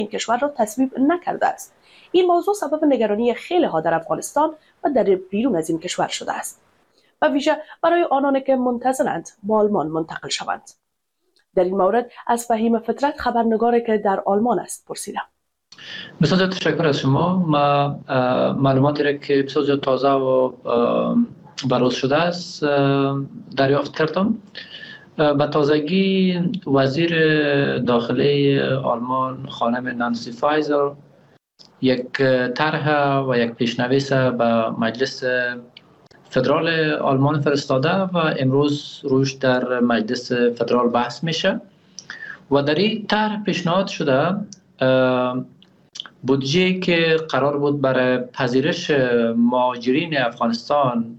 این کشور را تصویب نکرده است. این موضوع سبب نگرانی خیلی ها در افغانستان و در بیرون از این کشور شده است، و ویژه برای آنانی که منتظرند به آلمان منتقل شوند. در این مورد از فهیم فطرت، خبرنگاری که در آلمان است، پرسیدم. بسیار تشکر از شما. ما معلوماتی را که بسیار تازه و بروز شده است دریافت کردم. به تازگی وزیر داخلی آلمان خانم نانسی فایزر یک طرح و یک پیشنویس به مجلس فدرال آلمان فرستاده و امروز روش در مجلس فدرال بحث میشه و در این طرح پیشنهاد شده بودجه که قرار بود برای پذیرش مهاجرین افغانستان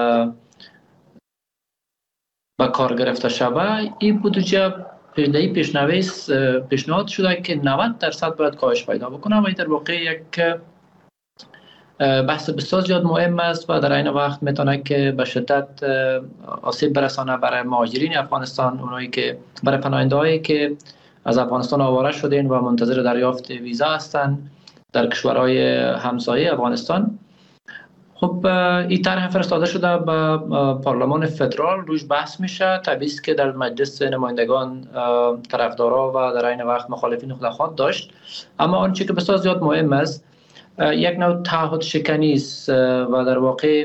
به کار گرفته شود. این بودجه پیشنویس پیشنهاد شده که 90% باید کاهش پیدا بکنه و این در واقع یک بحث بسیار زیاد مهم است و در این وقت میتونه که به شدت آسیب برسانه برای مهاجرین افغانستان، اونایی که برای پناهنده‌هایی که از افغانستان آواره شدین و منتظر دریافت ویزا هستند در کشورهای همسایه افغانستان. خب این طرح فرستاده شده به پارلمان فدرال، روش بحث میشه. طبیعی است که در مجلس نمایندگان طرفدارا و در این وقت مخالفین خود خواهد داشت، اما آنچه که بسیار زیاد مهم است یک نوع تعهد شکنی است و در واقع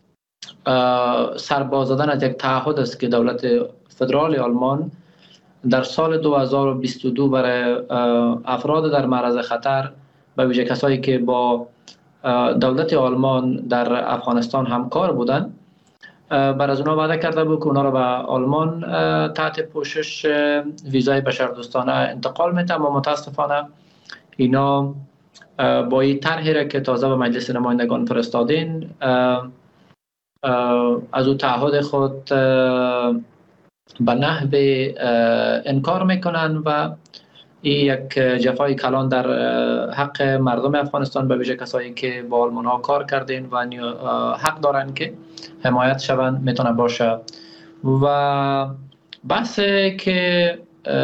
سرباز دادن از یک تعهد است که دولت فدرال آلمان در سال 2022 برای افراد در معرض خطر، به ویژه کسایی که با دولت آلمان در افغانستان همکار بودند، بر از اونا وعده کرده بود که اونا را به آلمان تحت پوشش ویزای بشردوستانه انتقال میده. اما متاسفانه اینا با این طرحی را که تازه به مجلس نمایندگان فرستادین از او تعهد خود به نحو انکار میکنن و این یک جفای کلان در حق مردم افغانستان، به ویژه کسایی که با آلمان ها کار کردین و حق دارن که حمایت شوند میتونه باشه. و بحثی که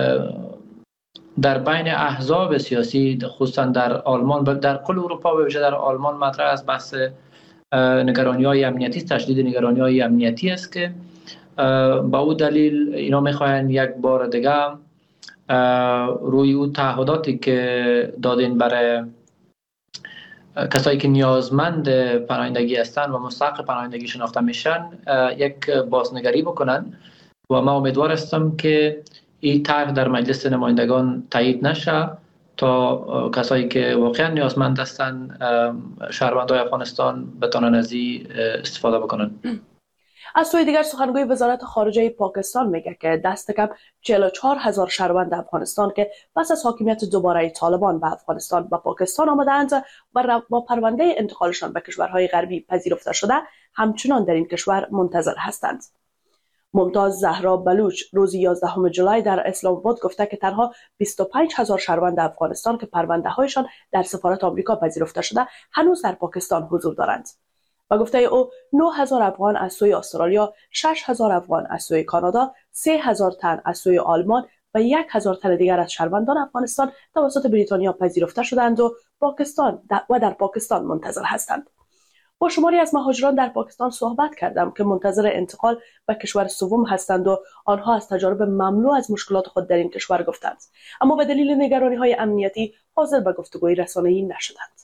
در بین احزاب سیاسی خصوصا در آلمان، در کل اروپا و ویژه در آلمان مطرح است، بحث نگرانی‌های امنیتی، تشدید نگرانی‌های امنیتی است که با او دلیل اینا میخواین یک بار دیگه روی او تعهداتی که دادین برای کسایی که نیازمند پناهندگی هستند و مستحق پناهندگی شناخته میشن یک بازنگری بکنن و ما امیدوار هستم که این طرح در مجلس نمایندگان تایید نشه تا کسایی که واقعا نیازمند هستند، شهروندان افغانستان، بتونن از این استفاده بکنن. از سوی دیگر سخنگوی وزارت خارجه پاکستان میگه که دست کم 44,000 شهروند افغانستان که پس از حاکمیت دوباره طالبان به افغانستان و پاکستان آمدند و با پرونده انتقالشان به کشورهای غربی پذیرفته شده همچنان در این کشور منتظر هستند. ممتاز زهرا بلوچ روز 11 جولای در اسلام آباد گفته که تنها 25,000 شهروند افغانستان که پرونده هایشان در سفارت آمریکا پذیرفته شده هنوز در پاکستان حضور دارند. و گفته او 9,000 افغان از سوی استرالیا، 6,000 افغان از سوی کانادا، 3,000 تن از سوی آلمان و 1,000 تن دیگر از شهروندان افغانستان توسط بریتانیا پذیرفته شدند و در پاکستان منتظر هستند. با شماری از مهاجران در پاکستان صحبت کردم که منتظر انتقال به کشور سوم هستند و آنها از تجارب مملو از مشکلات خود در این کشور گفتند، اما به دلیل نگرانی‌های امنیتی حاضر به گفتگوی رسانه‌ای نشدند.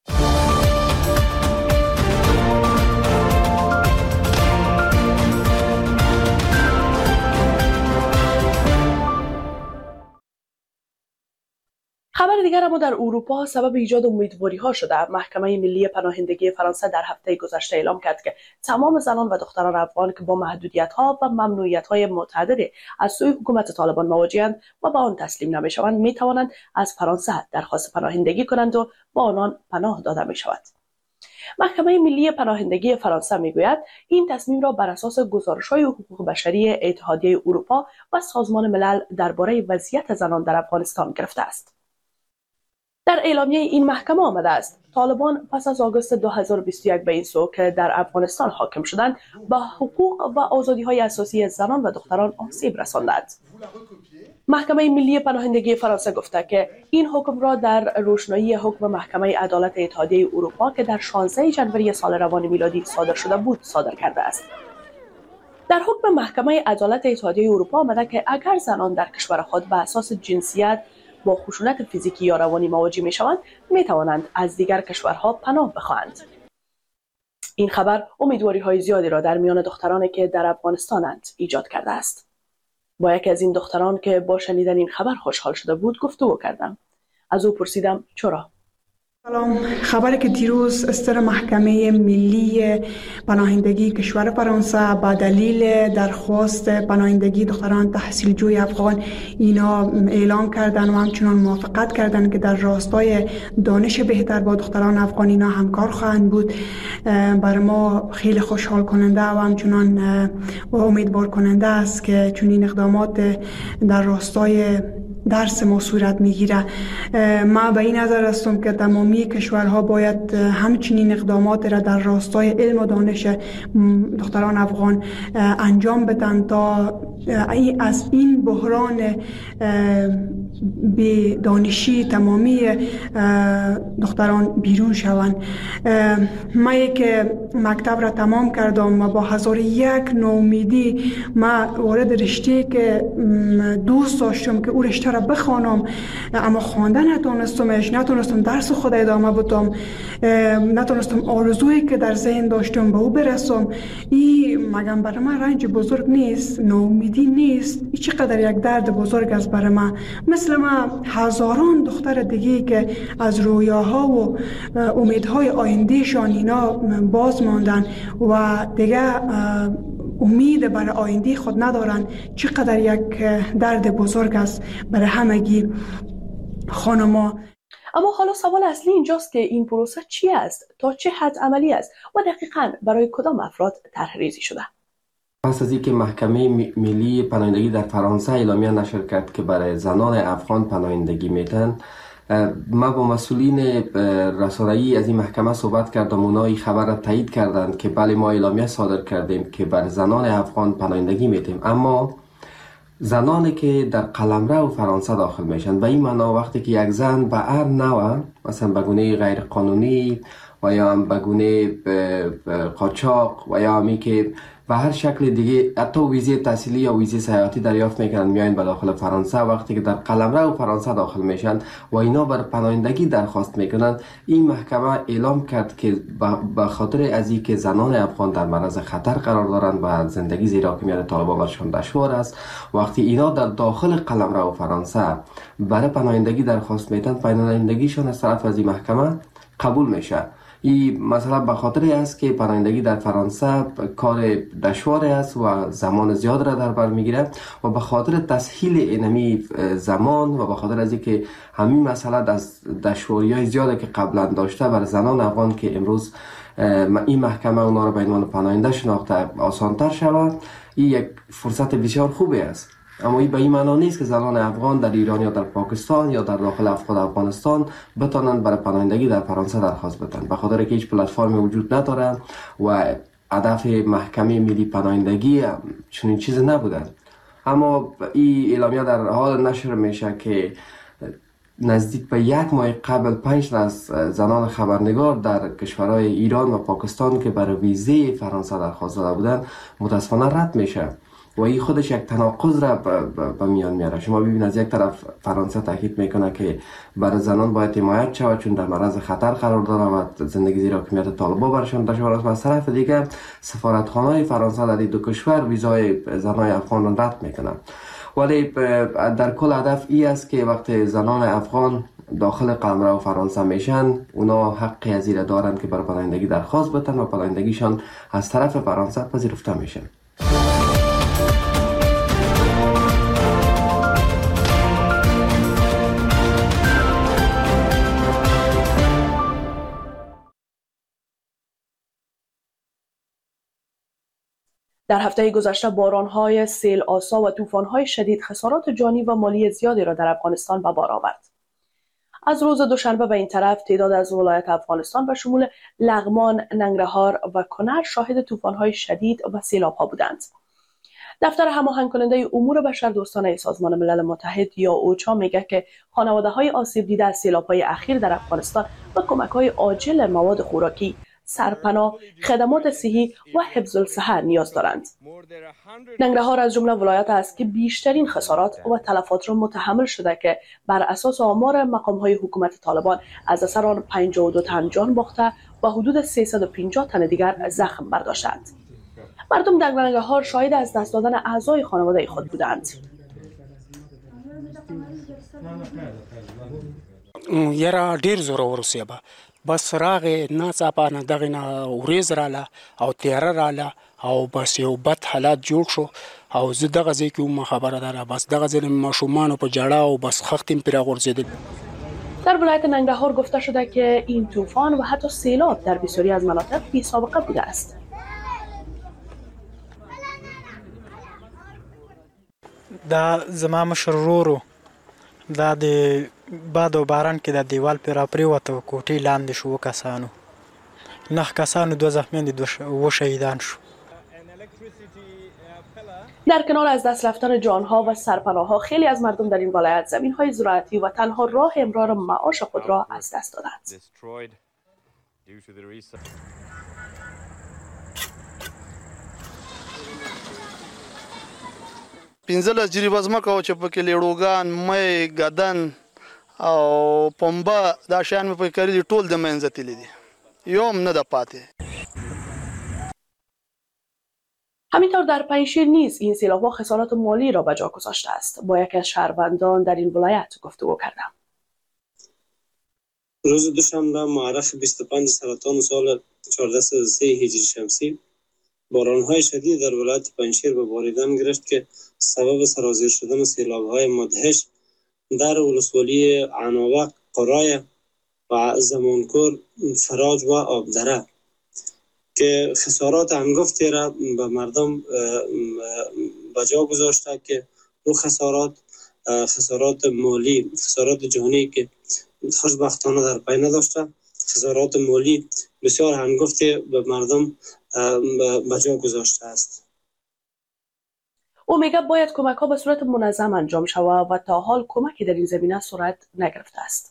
خبر دیگر اما در اروپا سبب ایجاد امیدواری ها شده. محکمه ملی پناهندگی فرانسه در هفته گذشته اعلام کرد که تمام زنان و دختران افغان که با محدودیت ها و ممنوعیت های متعددی از سوی حکومت طالبان مواجهند و به آن تسلیم نمی شوند می توانند از فرانسه درخواست پناهندگی کنند و با آنان پناه داده می شود. محکمه ملی پناهندگی فرانسه میگوید این تصمیم را بر اساس گزارش‌های حقوق بشری اتحادیه اروپا و سازمان ملل درباره وضعیت زنان در افغانستان گرفته است. در اعلامیه این محکمه آمده است طالبان پس از آگوست 2021 به این سو که در افغانستان حاکم شدند به حقوق و آزادی‌های اساسی زنان و دختران آسیب رساندند. محکمه ملی پناهندگی فرانسه گفته که این حکم را در روشنایی حکم محکمه عدالت اتحادیه اروپا که در 16 ژانویه سال روان میلادی صادر شده بود صادر کرده است. در حکم محکمه عدالت اتحادیه اروپا آمده که اگر زنان در کشور خود به اساس جنسیت با خشونت فیزیکی یا روانی مواجه می‌شوند، می‌توانند از دیگر کشورها پناه بخواهند. این خبر امیدواری‌های زیادی را در میان دخترانی که در افغانستانند ایجاد کرده است. با یکی از این دختران که با شنیدن این خبر خوشحال شده بود گفتگو کردم. از او پرسیدم چرا؟ سلام. خبری که دیروز استر محکمه ملی پناهندگی کشور فرانسه با دلیل درخواست پناهندگی دختران تحصیلجوی افغان اینا اعلام کردن و همچنان موافقت کردن که در راستای دانش بهتر با دختران افغان اینا همکار خواهند بود، بر ما خیلی خوشحال کننده و همچنان امیدوار کننده است که چون این اقدامات در راستای درس ما صورت میگیره. ما به این نظر هستم که تمامی کشورها باید همچنین اقدامات را در راستای علم و دانش دختران افغان انجام بدن تا از این بحران به دانشی تمامی دختران بیرون شوند. ما که مکتب را تمام کردم و با 1001 نومیدی ما وارد رشته که دوست داشتم که او رشته را بخوانم، اما خواندن نتونستم درس خود ادامه بدم، نتونستم آرزویی که در ذهن داشتم به او برسم. این مگم برای من رنج بزرگ نیست؟ نومیدی نیست؟ این چقدر یک درد بزرگ است برای من. مثل ما هزاران دختر دیگه که از رویاها و امیدهای آیندهشان اینا باز ماندن و دیگه امید برای آینده خود ندارن، چقدر یک درد بزرگ است برای همگی خانما. اما حالا سوال اصلی اینجاست که این پروسه چی است؟ تا چه حد عملی است؟ و دقیقاً برای کدام افراد طرح‌ریزی شده؟ پس از اینکه محکمه ملی پناهندگی در فرانسه اعلامیه نشر کرد که برای زنان افغان پناهندگی میتن، ما با مسئولین رسانه‌ای از این محکمه صحبت کردم. اونا این خبر را تایید کردند که بله ما اعلامیه صادر کردیم که بر زنان افغان پناهندگی میتیم، اما زنانی که در قلمرو فرانسه داخل میشن، به این معنا وقتی که یک زن به هر نوع، مثلا به گونه غیر قانونی و یا هم به گونه قاچاق و یا همی که و هر شکل دیگه حتی ویزه تحصیلی یا ویزه سیاحتی دریافت میکنن میاین به داخل فرانسه، وقتی که در قلمرو فرانسه داخل میشن و اینا بر پناهندگی درخواست میکنن، این محکمه اعلام کرد که به خاطر از اینکه زنان افغان در معرض خطر قرار دارند و زندگی زیر حاکمیت طالبان برشان دشوار است، وقتی اینا در داخل قلمرو فرانسه برای پناهندگی درخواست میتن، پناهندگیشان از طرف از این محکمه قبول میشه. این مثلا به خاطر است که پناهندگی در فرانسه کار دشوار است و زمان زیاد را در بر میگیره و به خاطر تسهیل اینمی زمان و به خاطر از اینکه همین مسئله از دشواری‌های زیاده که قبلا داشته بر زنان افغان که امروز این محکمه اونا را به عنوان پناهنده شناخته آسان‌تر شود، این یک فرصت بسیار خوبی است. اما این به این معنا نیست که زنان افغان در ایران یا در پاکستان یا در داخل افغانستان بتانند برای پناهندگی در فرانسه درخواست بدن، به خاطر که هیچ پلتفرمی وجود نداره و هدف محکمه ملی پناهندگی چنین چیز نبوده. اما این اعلامیه در حال نشر میشه که نزدیک به یک ماه قبل 5 از زنان خبرنگار در کشورهای ایران و پاکستان که برای ویزه فرانسه درخواست داده بودند متاسفانه رد میشه و این خودش یک تناقض را به میان میاره. شما ببینید از یک طرف فرانسه تاکید میکنه که برای زنان باید حمایت شود چون در معرض خطر قرار داره و زندگی زیر حاکمیت طالبان برشان دشوار است، و از طرف دیگه سفارتخانه فرانسه در این دو کشور ویزای زنان افغان را رد میکنه. ولی در کل هدف این است که وقتی زنان افغان داخل قلمرو فرانسه میشن، اونا حقی از این دارند که برای پناهندگی درخواست بدن و پناهندگیشان از طرف فرانسه پذیرفته میشن. در هفته گذشته باران‌های سیل‌آسا و طوفان‌های شدید خسارات جانی و مالی زیادی را در افغانستان به بار آورد. از روز دوشنبه به این طرف تعداد از ولایات افغانستان به شمول لغمان، ننگرهار و کنر شاهد طوفان‌های شدید و سیلاب‌ها بودند. دفتر هماهنگ کننده امور بشردوستانه سازمان ملل متحد یا اوچا میگه که خانواده‌های آسیب دیده از سیلاب‌های اخیر در افغانستان به کمک‌های عاجل مواد خوراکی، سرپناه، خدمات صحی و حفظ الصحه نیاز دارند. ننگرهار از جمله ولایت است که بیشترین خسارات و تلفات را متحمل شده که بر اساس آمار مقام‌های حکومت طالبان از اثر آن 52 تن جان باخته و حدود 350 تن دیگر زخم برداشتند. مردم در ننگرهار شاهد از دست دادن اعضای خانواده خود بودند. یرا ډیر زور ورسېبه بس راغې ناڅاپه دغه نه وریځ رااله او تیاره رااله او بس یو بد حالات جوړ شو او زه دغه ځای کې وم خبره داره بس دغه ځای ماشومانو په جړه او بس خختم پرې غورځېدل. در ولایت ننگرهار گفته شده که این طوفان و حتی سیلاب در بسیاری از مناطق بی سابقه بوده است. دا زما مشر ورور دا د باد او باران کې د دیوال پر پریوته کوټې لاندې شو کسانو 9 کسانو 2 زخمیان دي 2 شهیدان شو. در کنار از دست رفتن جانها و سرپناه‌ها خیلی از مردم در این ولایت زمین‌های زراعتی و تنها راه امرار معاش خود را از دست دادند. پنځله جریبه ځمکه وه چې پکې لیړوګان می ګدن او پنبه دا شیان مې پکې کري دي ټول د منځه تللي دي یو هم نه ده پاتې. همینطور در پنجشیر نیز این سیلاب‌ها خسارات مالی را به جا گذاشته است. با یکی از شهروندان در این ولایت گفتگو کردم. روز دوشنبه مورخ 25 سرطان سال 1403 هجری شمسی باران‌های شدید در ولایت پنجشیر به باریدن گرفت که سبب سرازیر شدن سیلاب‌های مدهش در ولسوالی عناوق، قرای و زمانکور، فراج و آبدره که خسارات هنگفتی را به مردم به جا گذاشته که او خسارات مالی، خسارات جانی که خوشبختانه در پی نداشته، خسارات مالی بسیار هنگفتی به مردم به جا گذاشته است. او میگه باید کمک‌ها به صورت منظم انجام شود و تا حال کمکی در این زمینه صورت نگرفته است.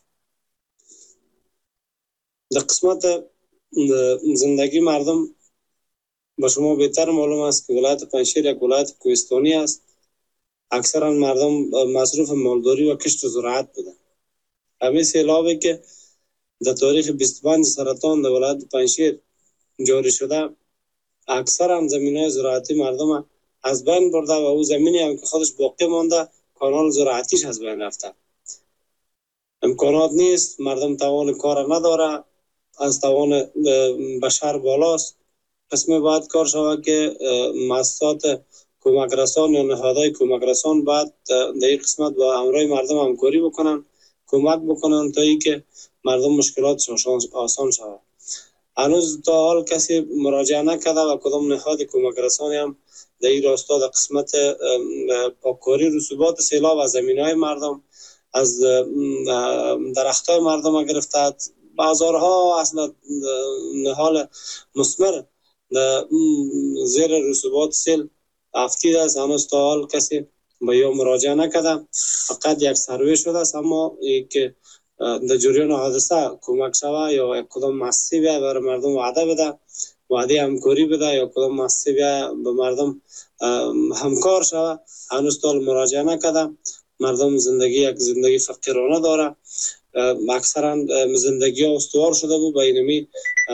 در قسمت زندگی مردم به شما بهتر معلوم است که ولایت پنجشیر یک ولایت کوهستانی است. اکثرا مردم مصروف مالداری و کشت و زراعت بودند. همین سیلابی که در تاریخ 25 سرطان در ولایت پنجشیر جاری شده اکثرا زمین‌های زراعتی مردم از بین برده و او زمینی هم که خودش باقی مانده کانال زراعتیش از بین رفته. امکانات نیست، مردم توان کار نداره، از توان بشر بالاست. قسمی باید کار شود که مؤسسات کمک رسان یا نهادهای کمک رسان باید در این قسمت با همراه مردم همکاری بکنن، کمک بکنن تا ای که مردم مشکلات آسان شود. هنوز تا حال کسی مراجعه نکرده و کدام نهاد کمک رسانی هم در این راستا در قسمت پاککاری رسوبات سیلاب از زمینهای مردم، از درختای مردم گرفته بازارها اصلا نهال مسمر زیر رسوبات سیل افتیده است. هنوز تا حال کسی به یا مراجعه نکرده، فقط یک سروی شده است. اما که در جریان حادثه کمک شود یا کدام مؤسسه بیا برای مردم وعده بده، وعده همکاری بده یا کدام مؤسسه بیا به مردم همکار شود، هنوز تا حال مراجعه نکرده. مردم یک زندگی فقیرانه داره. اکثرا زندگی ها استوار شده بود به اینمی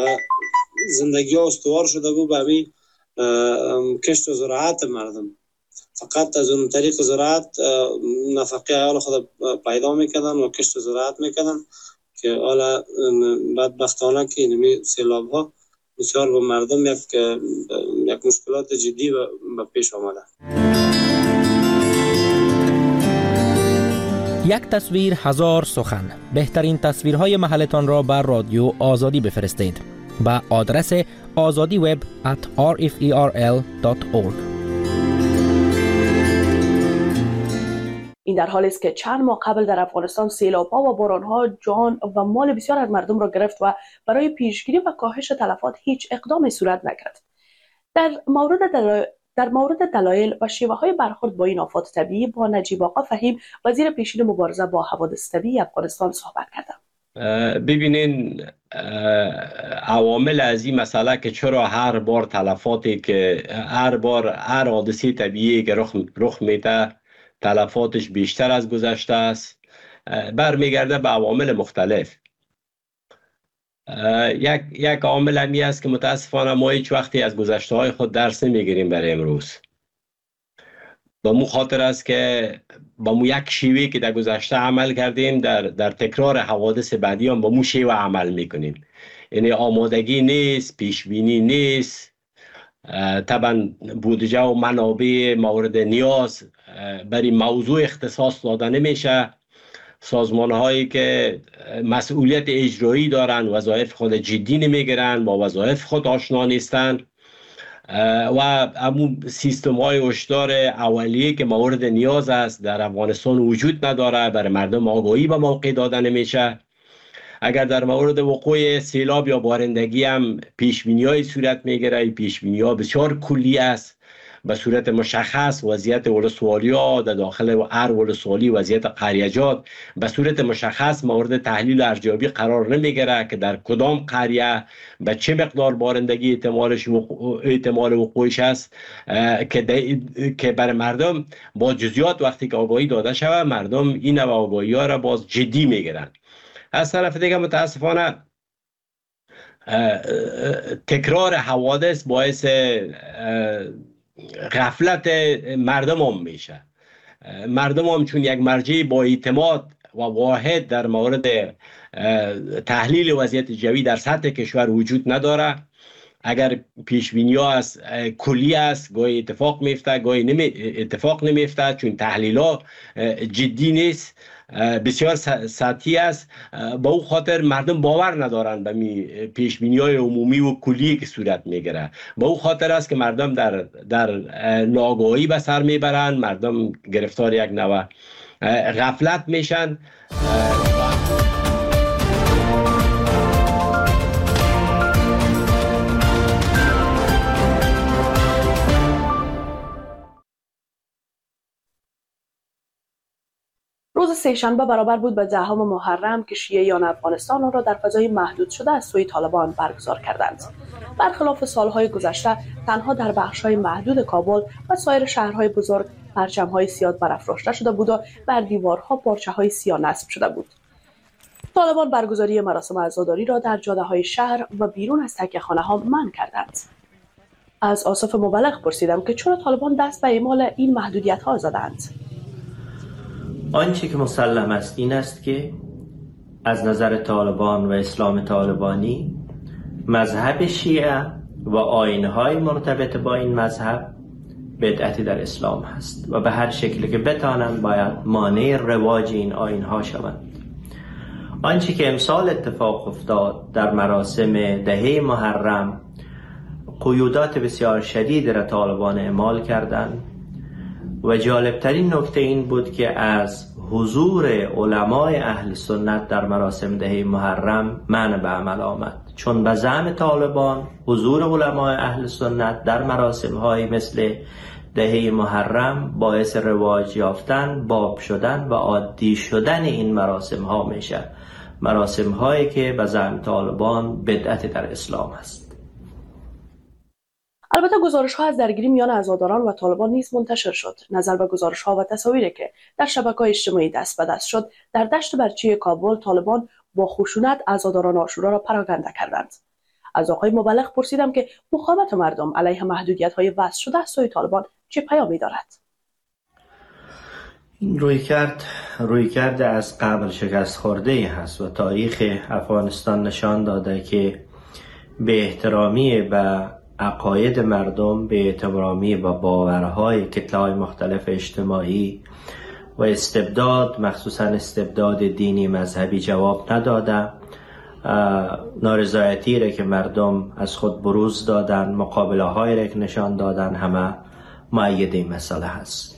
کشت و زراعت مردم. فقط از اون طریق زراعت نفقه عیال خود پیدا میکردن و کشت و زراعت میکردن که حالا بدبختانه که اینمی سیلاب ها بسیار به مردم یک مشکلات جدی به پیش آمده. یک تصویر هزار سخن. بهترین تصویرهای محلتان را بر رادیو آزادی بفرستید به آدرس azadiweb@rferl.org. این در حالی است که چند ماه قبل در افغانستان سیلاب‌ها و باران‌ها جان و مال بسیار از مردم را گرفت و برای پیشگیری و کاهش تلفات هیچ اقدامی صورت نگرفت. در مورد در مورد دلایل و شیوه‌های برخورد با این آفات طبیعی با نجیب آقا فهیم وزیر پیشین مبارزه با حوادث طبیعی افغانستان صحبت کردم. ببینین عوامل از این مسئله که چرا هر بار تلفاتی که هر حادثه طبیعی که رخ میده تلفاتش بیشتر از گذشته است برمیگرده به عوامل مختلف. یک عامل همی است که متاسفانه ما هیچ وقتی از گذشته های خود درس نمیگیریم برای امروز. با مو خاطر است که با مو یک شیوه که در گذشته عمل کردیم در تکرار حوادث بعدی هم با مو شیوه عمل میکنیم. یعنی آمادگی نیست، پیشبینی نیست، طبعا بودجه و منابع مورد نیاز برای موضوع اختصاص داده نمیشه. سازمان هایی که مسئولیت اجرایی دارن وظایف خود جدی نمیگیرن، با وظایف خود آشنا نیستن و همون سیستم های هشدار اولیه که مورد نیاز است در افغانستان وجود نداره، برای مردم آگاهی به موقع داده نمیشه. اگر در مورد وقوع سیلاب یا بارندگی هم پیشبینی های صورت میگیره، پیشبینی ها بسیار کلی است، به صورت مشخص وضعیت ولسوالی‌ها در داخل هر ولسوالی، وضعیت قریه‌جات به صورت مشخص مورد تحلیل و ارزیابی قرار نمیگیره که در کدام قریه به چه مقدار بارندگی احتمال وقوعش است که برای مردم با جزئیات وقتی که آگاهی داده شود مردم این نوع آگاهی‌ها را باز جدی میگیرن. از طرف دیگه متاسفانه تکرار حوادث باعث غفلت مردم هم میشه. مردم هم چون یک مرجع با اعتماد و واحد در مورد تحلیل وضعیت جوی در سطح کشور وجود نداره، اگر پیشبینی ها از کلی است گاهی اتفاق میفته گاهی اتفاق نمیفته، چون تحلیل ها جدی نیست، بسیار سطحی است. با او خاطر مردم باور ندارن به پیشبینی های عمومی و کلی که صورت میگیره. با او خاطر است که مردم در ناآگاهی به سر میبرن، مردم گرفتار یک نوع غفلت میشن. روز سه‌شنبه برابر بود به 10 محرم که شیعیان افغانستان را در فضای محدود شده از سوی طالبان برگزار کردند. برخلاف سالهای گذشته تنها در بخش‌های محدود کابل و سایر شهرهای بزرگ پرچم‌های سیاه برافراشته شده بود و بر دیوارها پارچه‌های سیاه نصب شده بود. طالبان برگزاری مراسم عزاداری را در جاده‌های شهر و بیرون از تکیه‌خانه‌ها منع کردند. از آصف مبلغ پرسیدم که چرا طالبان دست به اعمال این محدودیت‌ها زدند. آنچه که مسلم است این است که از نظر طالبان و اسلام طالبانی مذهب شیعه و آیین‌های مرتبط با این مذهب بدعتی در اسلام هست و به هر شکلی که بتانند باید مانع رواج این آیین‌ها شوند. آنچه که امسال اتفاق افتاد در مراسم 10 محرم قیودات بسیار شدید را طالبان اعمال کردند و جالبترین نکته این بود که از حضور علمای اهل سنت در مراسم 10 محرم منع به عمل آمد، چون به زعم طالبان حضور علمای اهل سنت در مراسم های مثل 10 محرم باعث رواج یافتن، باب شدن و عادی شدن این مراسم ها میشه، مراسم هایی که به زعم طالبان بدعت در اسلام است. البته گزارش‌ها از درگیری میان عزاداران و طالبان نیز منتشر شد. نظر به گزارش‌ها و تصاویری که در شبکه‌های اجتماعی دست به دست شد، در دشت برچی کابل طالبان با خشونت عزاداران عاشورا را پراکنده کردند. از آقای مبلغ پرسیدم که مقاومت مردم علیه محدودیت‌های وضع شده از سوی طالبان چه پیامی دارد. این رویکرد از قبل شکست خورده هست و تاریخ افغانستان نشان داده که به احترامی به عقاید مردم، به احترامی به باورهای کتله‌های مختلف اجتماعی و استبداد، مخصوصا استبداد دینی مذهبی جواب نداده. نارضایتی را که مردم از خود بروز دادن، مقابله هایی را که نشان دادن، همه مؤید این مسئله هست.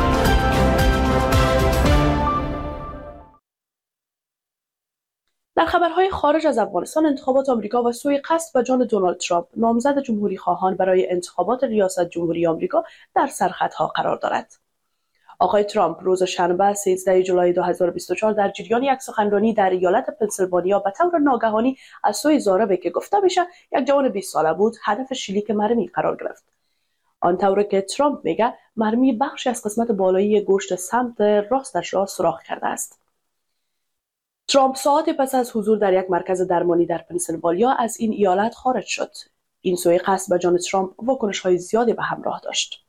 در خبرهای خارج از افغانستان، انتخابات آمریکا و سوء قصد به جان دونالد ترامپ، نامزد جمهوری خواهان برای انتخابات ریاست جمهوری آمریکا در سرخطها قرار دارد. آقای ترامپ روز شنبه 13 جولای 2024 در جریان یک سخنرانی در ایالت پنسیلوانیا به طور ناگهانی از سوی ضاربی که گفته میشه یک جوان 20 ساله بود هدف شلیک مرمی قرار گرفت. آن طوری که ترامپ میگه مرمی بخشی از قسمت بالایی گوشت سمت راستش را سوراخ کرده است. ترامپ ساعتی پس از حضور در یک مرکز درمانی در پنسیلوانیا از این ایالت خارج شد. این سوء قصد به جان ترامپ واکنش‌های زیادی به همراه داشت.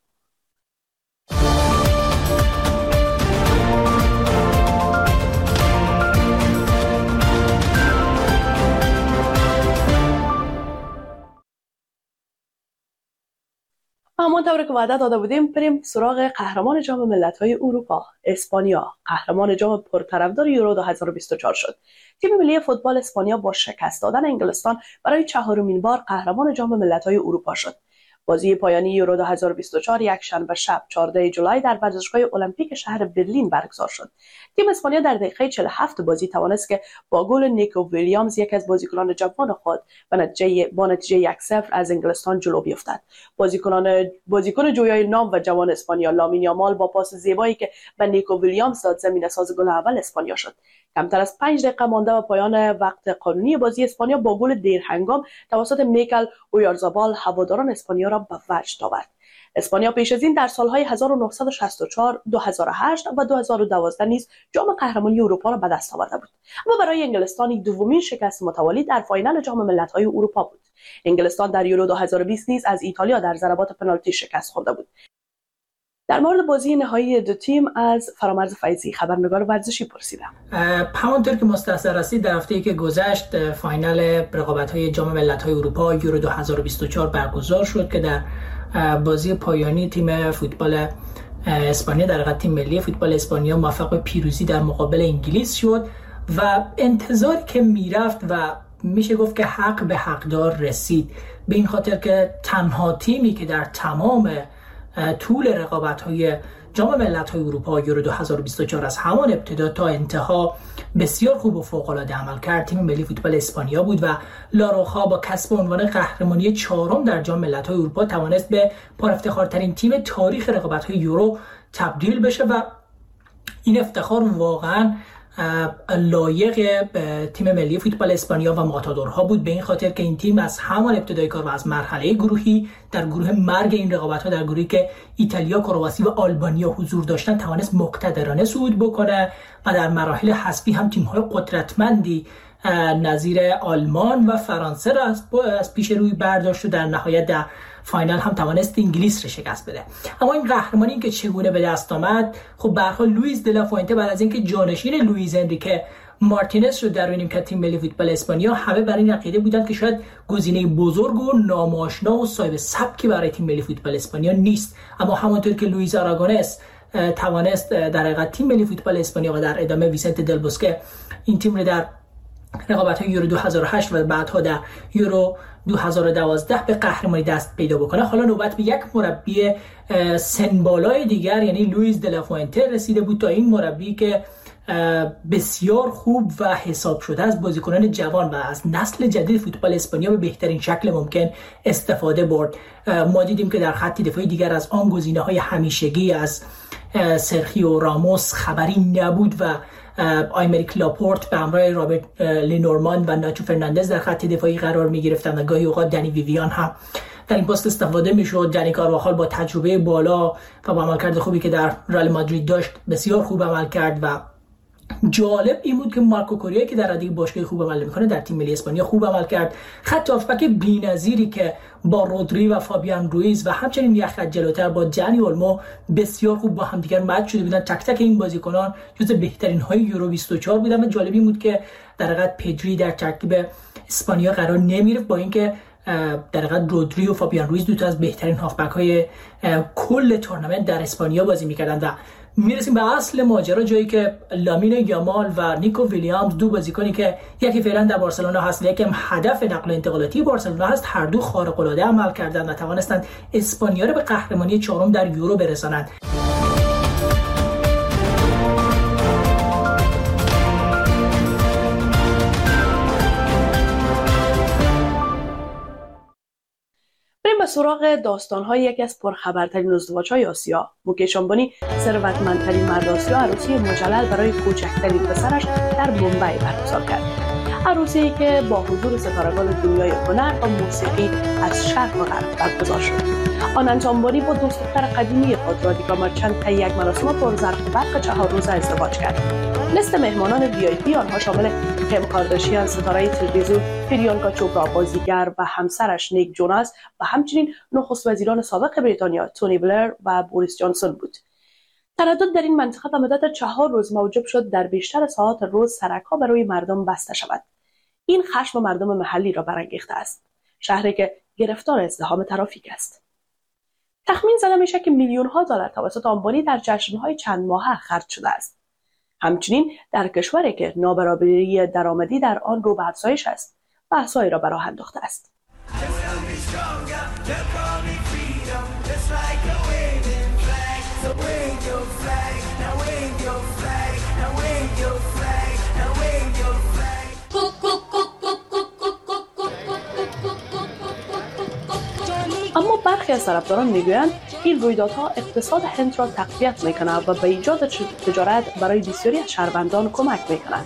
همانطور که وعده داده بودیم بریم سراغ قهرمان جام ملت‌های اروپا. اسپانیا قهرمان جام پرطرفدار یورو 2024 شد. تیم ملی فوتبال اسپانیا با شکست دادن انگلستان برای 4مین بار قهرمان جام ملت‌های اروپا شد. بازی پایانی یورو 2024 یک شنبه شب 14 جولای در ورزشگاه المپیک شهر برلین برگزار شد. تیم اسپانیا در دقیقه 47 بازی توانست که با گل نیکو ویلیامز یک از بازیکنان جوان خود با نتیجه 1-0 از انگلستان جلو بیفتد. بازیکن جویای نام و جوان اسپانیا لامین یامال با پاس زیبایی که به نیکو ویلیامز داد زمینه‌ساز گل اول اسپانیا شد. کمتر از 5 دقیقه مانده به پایان وقت قانونی بازی اسپانیا با گل دیرهنگام توسط میکل اویارزابال هواداران اسپانیا را به وجد آورد. اسپانیا پیش از این در سالهای 1964، 2008 و 2012 نیز جام قهرمانی اروپا را به دست آورده بود. اما برای انگلستان دومین شکست متوالی در فاینال جام ملت‌های اروپا بود. انگلستان در یورو 2020 نیز از ایتالیا در ضربات پنالتی شکست خورده بود. در مورد بازی نهایی دو تیم از فرامرز فیضی خبرنگار ورزشی پرسیدم. همانطور که مستحضر هستید در هفته‌ای که گذشت فاینال رقابت‌های جام ملت‌های اروپا یورو 2024 برگزار شد که در بازی پایانی تیم فوتبال اسپانیا در حقیقت تیم ملی فوتبال اسپانیا موفق به پیروزی در مقابل انگلیس شد و انتظاری که میرفت و میشه گفت که حق به حقدار رسید، به این خاطر که تنها تیمی که در تمام طول رقابت‌های جام ملت‌های اروپا یورو 2024 از همان ابتدا تا انتها بسیار خوب و فوق‌العاده عمل کرد تیم ملی فوتبال اسپانیا بود و لاروخا با کسب عنوان قهرمانی 4م در جام ملت‌های اروپا توانست به پرافتخارترین تیم تاریخ رقابت‌های یورو تبدیل بشه و این افتخار واقعاً لایق تیم ملی فوتبال اسپانیا و ماتادورها بود، به این خاطر که این تیم از همان ابتدای کار و از مرحله گروهی در گروه مرگ این رقابت‌ها در گروهی که ایتالیا، کرواسی و آلبانیا حضور داشتن توانست مقتدرانه صعود بکنه و در مراحل حذفی هم تیم‌های قدرتمندی نظیر آلمان و فرانسه را از پیش روی برداشت و در نهایت در فاینال هم توانست انگلیس را شکست بده. اما این قهرمانی که چگونه به دست آمد، خب به هر حال لوئیس دلافوئنته بعد از اینکه جانشین لوئیس انریکه مارتینز شد در نیمکت تیم ملی فوتبال اسپانیا، همه بر این عقیده بودند که شاید گزینه بزرگ و ناماشنا و صاحب سبکی برای تیم ملی فوتبال اسپانیا نیست. اما همونطور که لوئیس آراگونس توانست در حقیقت تیم ملی فوتبال اسپانیا و در ادامه ویسنت دل بوسکه این تیم را در رقابت‌های یورو 2008 و بعدها در یورو 2012 به قهرمانی دست پیدا بکنه، حالا نوبت به یک مربی سنبالای دیگر یعنی لوئیس دلافوئنته رسیده بود تا این مربی که بسیار خوب و حساب شده از بازیکنان جوان و از نسل جدید فوتبال اسپانیا به بهترین شکل ممکن استفاده برد. ما دیدیم که در خط دفاعی دیگر از آن گزینه‌های همیشگی از سرخیو راموس خبری نبود و آیمریک لاپورت به همراه رابرت لینورمان و ناچو فرناندز در خط دفاعی قرار می‌گرفتند و گاهی اوقات دنی ویویان هم در این پست استفاده می‌شد. دنی کارواخال با تجربه بالا و با عملکرد خوبی که در رئال مادرید داشت بسیار خوب عمل کرد و جالب این بود که مارکو کوریا که در ردیف باشگاه خوب عمل می‌کنه در تیم ملی اسپانیا خوب عمل کرد. خط هافبک بی‌نظیری که با رودری و فابیان رویز و همچنین یک خط جلوتر با جانی اولمو بسیار خوب با هم دیگر مچ شده بودن. تک تک این بازیکنان جزو بهترین های یورو 24 بودن و جالب این بود که در حقیقت پدری در ترکیب اسپانیا قرار نمی‌گرفت، با اینکه در حقیقت رودری و فابیان رویز دو تا از بهترین هافبک های کل تورنمنت در اسپانیا بازی می‌کردند. و میرسیم به اصل ماجرا، جایی که لامین یامال و نیکو ویلیامز دو بازیکنی که یکی فعلا در بارسلونا هست و یکی هم هدف نقل و انتقالاتی بارسلونا هست، هر دو خارق العاده عمل کردند و توانستند اسپانیا را به قهرمانی 4م در یورو برسانند. سراغ داستان‌های یکی از پرخبرترین ازدواج‌های آسیا. موکیش آمبانی، ثروتمندترین مرد آسیا، عروسی مجلل برای کوچکترین پسرش در بمبئی برگزار کرد. عروسی که با حضور ستارگان دنیای هنر و موسیقی از شرق و غرب برگزار شد. آنند آمبانی با دوست دختر قدیمی خود رادیکا مرچنت طی یک مراسم پرزرق و برق 4 روزه ازدواج کرد. لیست مهمانان VIP آنها شامل کیم کارداشیان، ستاره تلویزیون، پریانکا چوپرا، بازیگر و همسرش نیک جوناس و همچنین نخست وزیران سابق بریتانیا تونی بلر و بوریس جانسون بود. تردد در این منطقه به مدت 4 روز موجب شد در بیشتر ساعات روز سرک‌ها برای مردم بسته شود. این خشم مردم محلی را برانگیخته است. شهری که گرفتار ازدحام ترافیک است. تخمین زده میشه که میلیون‌ها دلار توسط آمبانی در جشن‌های چند ماهه خرج شده است. همچنین در کشوری که نابرابری درآمدی در آن رو به افزایش است، بحث‌هایی را به راه انداخته است. اما برخی از طرفداران میگویند این رویدادها اقتصاد هند را تقویت میکند و به ایجاد تجارت برای بسیاری از شهروندان کمک میکند.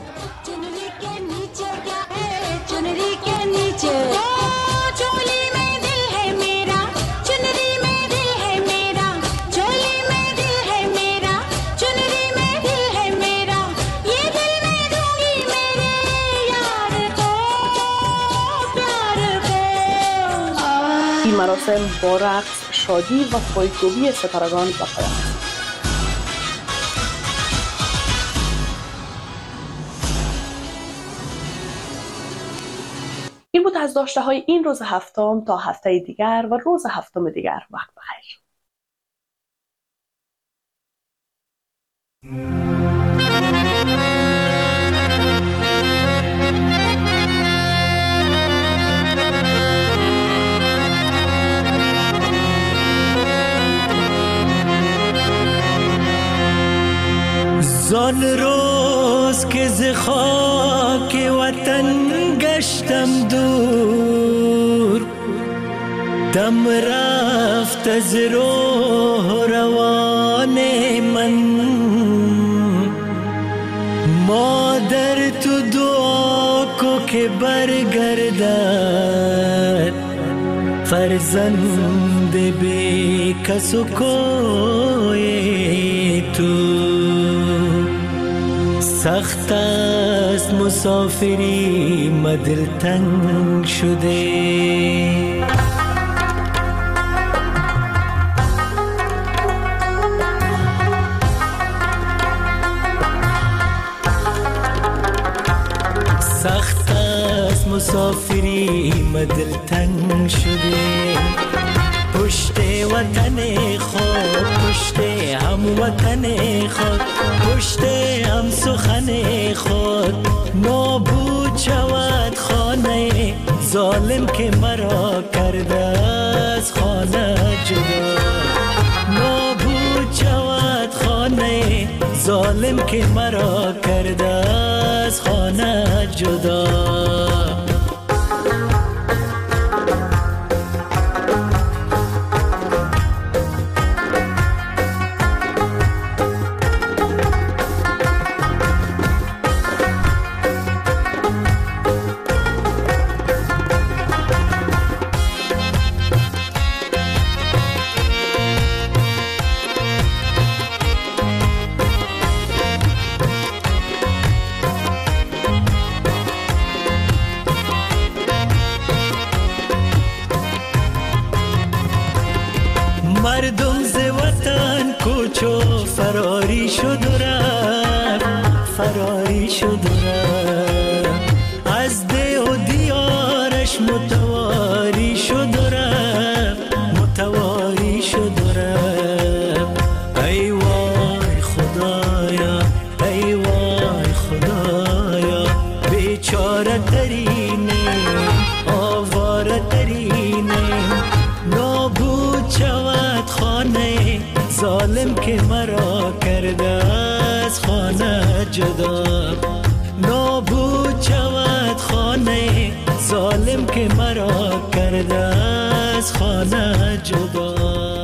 این مراسم با رقص، شادی و پایکوبی ستارگان به پایان است. این بود از داشته‌های این روز هفتم. تا هفته دیگر و روز هفتم دیگر، وقت بخیر. زان روز که ز خاک وطن گشتم دور، دم رفت از روح روان من. مادر تو دعا کو که برگردد فرزند بی کس و کوی تو. سخت است مسافری مدل تنگ شده، سخت است مسافری مدل تنگ شده. پشت وطن خود، پشت هم وطن خود، پشت هم سخن خود. نابود شود خانه ظالم که مرا کرده از خانه جدا. نابود شود خانه ظالم که مرا کرده از خانه جدا. مردم ز وطن کوچو فراری شد و رفت، فراری شد و رفت. از ده و دیارش متواری شد و رفت، متواری شد و رفت. ای وای خدایا، ای وای خدایا، بیچاره ترینیم، آواره ترینیم. نابود شود خانه ظالم که مرا کرده از خانه جدا. نابود شود خانه ظالم که مرا کرده از خانه جدا.